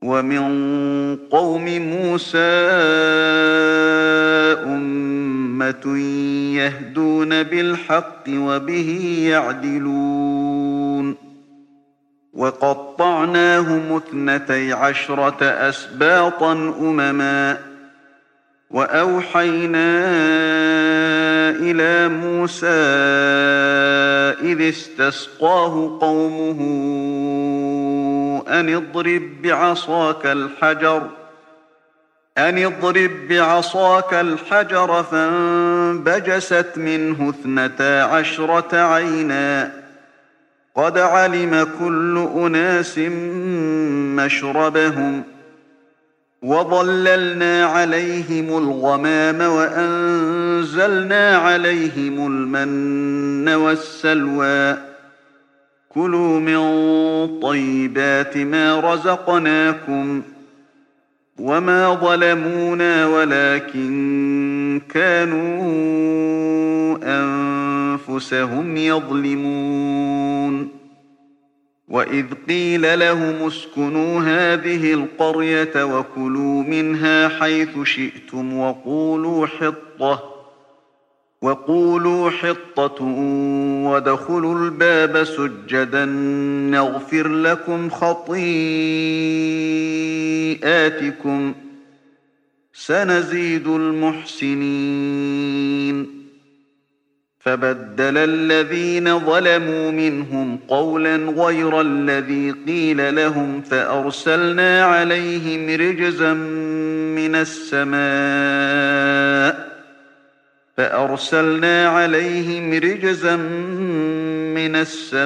ومن قوم موسى أمة يهدون بالحق وبه يعدلون وقطعناهم 12 أسباطا أمما وأوحينا إلى موسى إذ استسقاه قومه أن اضرب بعصاك الحجر فانبجست منه 12 عينا قد علم كل أناس مشربهم وظللنا عليهم الغمام وأنزلنا عليهم المن والسلوى كلوا من طيبات ما رزقناكم وما ظلمونا ولكن كانوا أنفسهم يظلمون وإذ قيل لهم اسكنوا هذه القرية وكلوا منها حيث شئتم وقولوا حطة وادخلوا الباب سجدا نغفر لكم خطيئاتكم سنزيد المحسنين فبدل الذين ظلموا منهم قولا غير الذي قيل لهم فأرسلنا عليهم رجزا من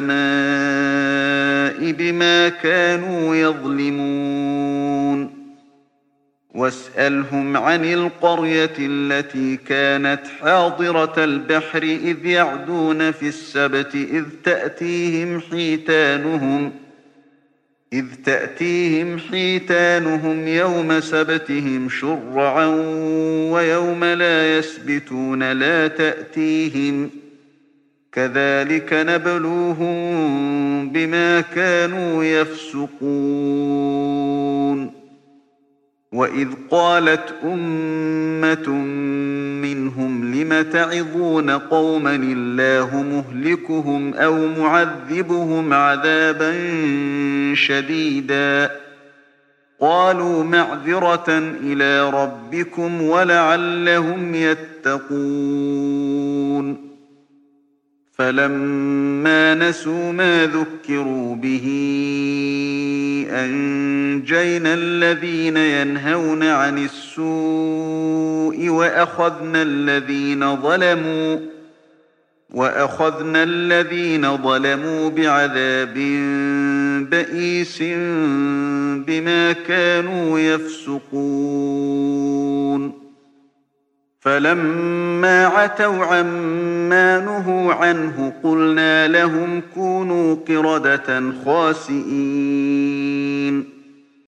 السماء بما كانوا يظلمون واسألهم عن القرية التي كانت حاضرة البحر إذ يعدون في السبت إذ تأتيهم حيتانهم يوم سبتهم شرعا ويوم لا يسبتون لا تأتيهم كذلك نبلوهم بما كانوا يفسقون وإذ قالت أمة منهم لم تعظون قوما الله مهلكهم أو معذبهم عذابا شديدا قالوا معذرة إلى ربكم ولعلهم يتقون فلما نسوا ما ذكروا به أنجينا الذين ينهون عن السوء وأخذنا الذين ظلموا بعذاب بئيس بما كانوا يفسقون فلما عتوا عما نهوا عنه قلنا لهم كونوا قردة خاسئين